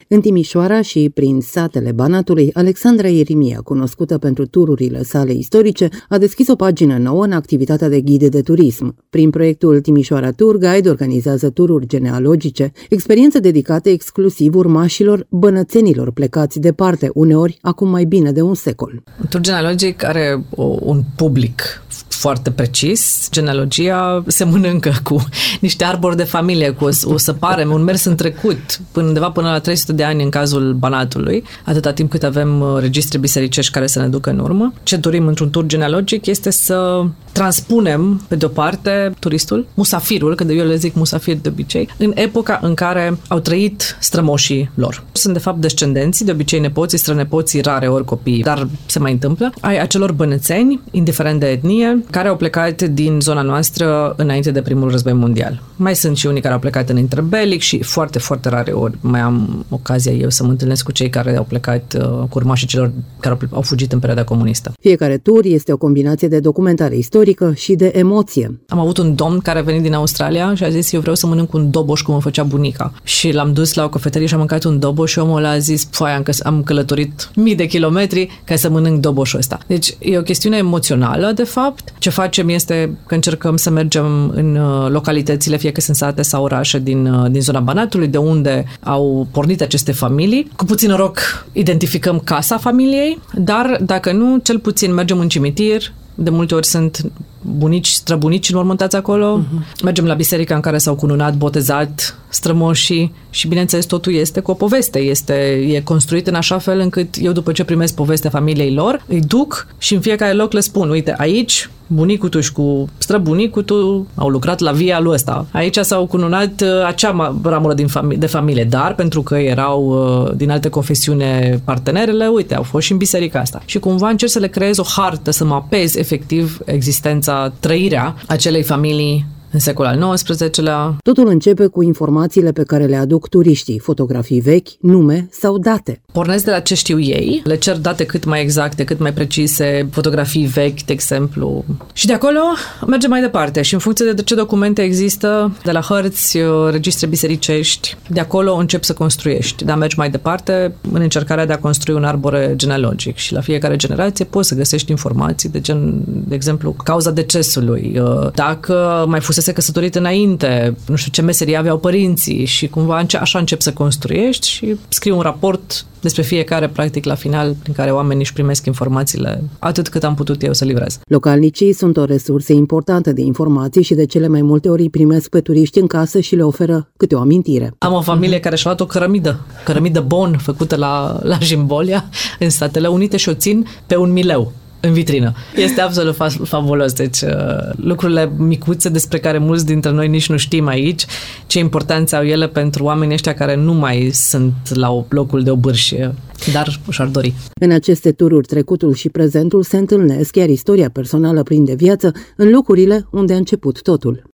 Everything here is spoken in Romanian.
În Timișoara și prin satele Banatului, Alexandra Ierimia, cunoscută pentru tururile sale istorice, a deschis o pagină nouă în activitatea de ghide de turism. Prin proiectul Timișoara Tour Guide organizează tururi genealogice, experiențe dedicate exclusiv urmașilor bănățenilor plecați departe, uneori acum mai bine de un secol. Un tur genealogic are un public foarte precis. Genealogia se mănâncă cu niște arbori de familie, cu o săpare, un mers în trecut, undeva până la 300 de ani în cazul Banatului, atâta timp cât avem registre bisericești care să ne ducă în urmă. Ce dorim într-un tur genealogic este să transpunem, pe de-o parte, turistul, musafirul, că eu le zic musafir de obicei, în epoca în care au trăit strămoșii lor. Sunt, de fapt, descendenții, de obicei nepoții, strănepoții, rare ori copii, dar se mai întâmplă, ai acelor bănățeni, indiferent de etnie, care au plecat din zona noastră înainte de primul război mondial. Mai sunt și unii care au plecat în interbelic și foarte, foarte rare ori mai am ocazia eu să mă întâlnesc cu cei care au plecat cu urmașii celor care au fugit în perioada comunistă. Fiecare tur este o combinație de documentare istorică și de emoție. Am avut un domn care a venit din Australia și a zis: eu vreau să mănânc un doboș cum o făcea bunica. Și l-am dus la o cafeterie și am mâncat un doboș și omul ăla a zis: am călătorit mii de kilometri ca să mănânc doboșul ăsta. Deci e o chestiune emoțională, de fapt. Ce facem este că încercăm să mergem în localitățile, fie că sunt sate sau orașe din zona Banatului, de unde au pornit aceste familii. Cu puțin noroc identificăm casa familiei, dar dacă nu, cel puțin mergem în cimitir. De multe ori sunt bunici, străbunici înmormântați acolo. Mergem la biserica în care s-au cununat, botezat strămoșii și, bineînțeles, totul este cu o poveste. E construit în așa fel încât eu, după ce primesc povestea familiei lor, îi duc și în fiecare loc le spun: uite, aici bunicul tu și cu străbunicul tu au lucrat la via lui ăsta. Aici s-au cununat acea ramură de familie, dar pentru că erau din alte confesiune partenerele, uite, au fost și în biserica asta. Și cumva încerc să le creez o hartă, să mapez efectiv existența, trăirea acelei familii în secolul al XIX-lea. Totul începe cu informațiile pe care le aduc turiștii, fotografii vechi, nume sau date. Pornesc de la ce știu ei, le cer date cât mai exacte, cât mai precise, fotografii vechi, de exemplu. Și de acolo mergem mai departe și în funcție de ce documente există, de la hărți, registre bisericești, de acolo încep să construiești. Dar mergi mai departe în încercarea de a construi un arbore genealogic și la fiecare generație poți să găsești informații de exemplu, cauza decesului, dacă mai fusese căsătorit înainte, nu știu ce meserie aveau părinții și cumva așa încep să construiești și scrii un raport despre fiecare, practic, la final, prin care oamenii își primesc informațiile atât cât am putut eu să livrez. Localnicii sunt o resursă importantă de informații și de cele mai multe ori îi primesc pe turiști în casă și le oferă câte o amintire. Am o familie care și-a luat o cărămidă Bon făcută la Jimbolia în Statele Unite și o țin pe 1 mileu în vitrină. Este absolut fabulos. Deci, lucrurile micuțe despre care mulți dintre noi nici nu știm aici, ce importanță au ele pentru oamenii ăștia care nu mai sunt la locul de obârșie, dar și-ar dori. În aceste tururi, trecutul și prezentul se întâlnesc, iar istoria personală prinde viață în locurile unde a început totul.